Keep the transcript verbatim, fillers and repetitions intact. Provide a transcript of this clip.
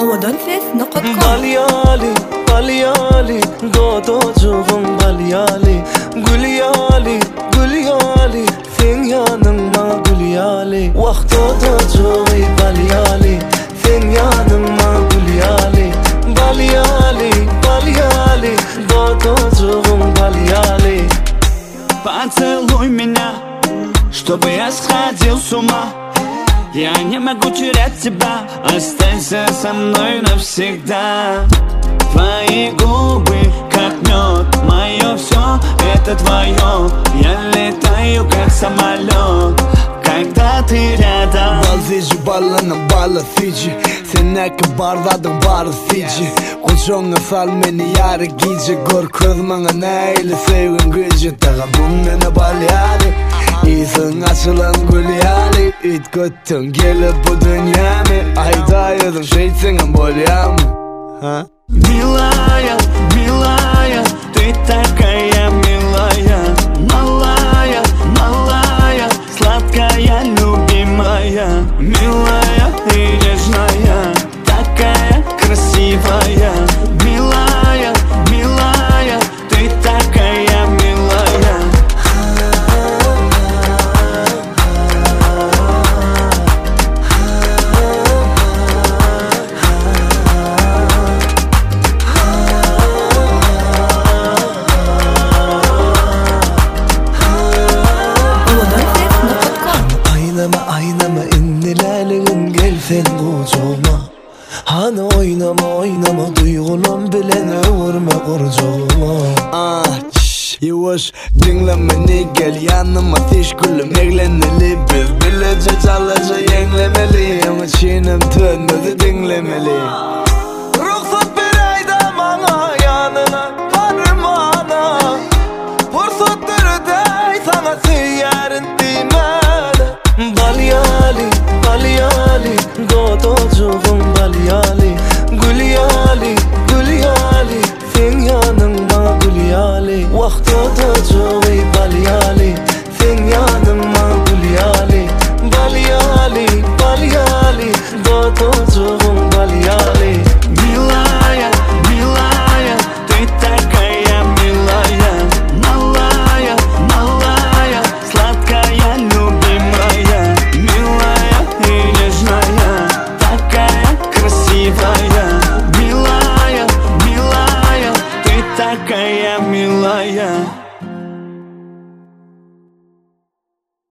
Havadan ses nokta com. Balyali, balyali, dodocuğum balyali. Gülyali, gülyali, sen yanıma gülyali. Vakt dodocuğum balyali, sen yanıma gülyali. Balyali, balyali, dodocuğum balyali. Поцелуй меня, чтобы я сходил с ума. Я не могу терять тебя, останься со мной навсегда. Твои губы, как мед, мое все, это твое. Я летаю, как самолет, когда ты рядом. Balzici ballanın balasıcı, sen ne ki barladın barısıcı. Koşonga sal meni yarı gece, gör kızmana neyle sevgin gücü. Tağa bundan balyali, İyisin açılan gülyali. İt göttün gelip bu dünyamı, aydayıdın şeysin bolyamı. Милая, милая, ты такая милая. Малая, малая, сладкая, любимая. Милая и нежная, такая красивая. Милая, милая, ты такая милая. Aynama innilerliğin gelsen kucağıma. Hani oynama oynama duygulan bilen öğürme kurcağıma. Ah, şşş, yavaş dinlemeni gel yanıma. Teşgülüm eğlenmeli, biz bilece çalıca yenglemeli. Ama çiğnem tönmedi dinlemeli.